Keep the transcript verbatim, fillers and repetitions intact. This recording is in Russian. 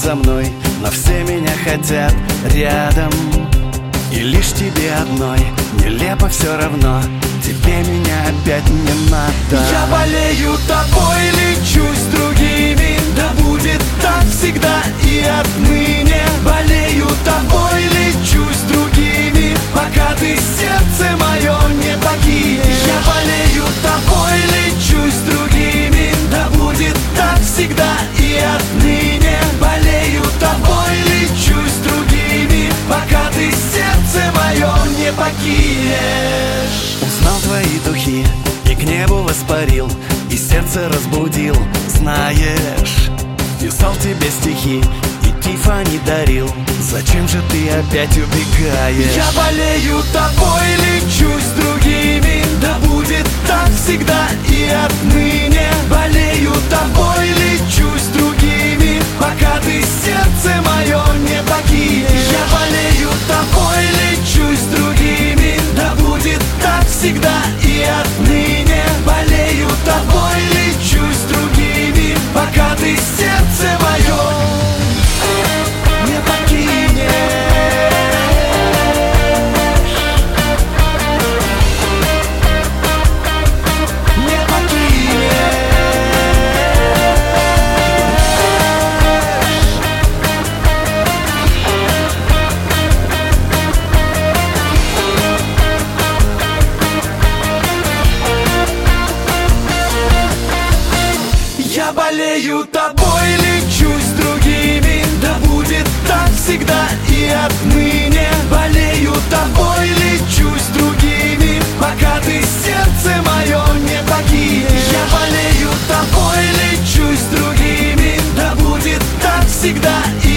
за мной, но все меня хотят рядом. И лишь тебе одной нелепо все равно, тебе меня опять не надо. Я болею тобой, лечу с другими, да будет так всегда и отныне. Болею тобой, лечу с другими, пока ты сердце мое не покинешь. Я болею тобой, лечу с другими, да будет так всегда и отныне. Болею тобой, лечу с другими, пока ты сердце мое не покинешь. Узнал твои духи и к небу воспарил, и сердце разбудил, знаешь. Писал тебе стихи и Тиффани дарил, зачем же ты опять убегаешь? Я болею тобой, лечу с другими, да будет так всегда и отныне. Болею тобой, лечу с другими, пока ты сердце мое не покинешь. Я болею тобой, лечу с другими, да будет так всегда и отныне. Болею тобой, лечу с другими, пока ты сердце мое не покинешь. Не покинешь. Я болею тобой, лечу с другими, да будет так всегда и отныне. Болею тобой, лечу с другими, пока ты сердце мое не покинешь. Я болею тобой, лечу с другими, да будет так всегда и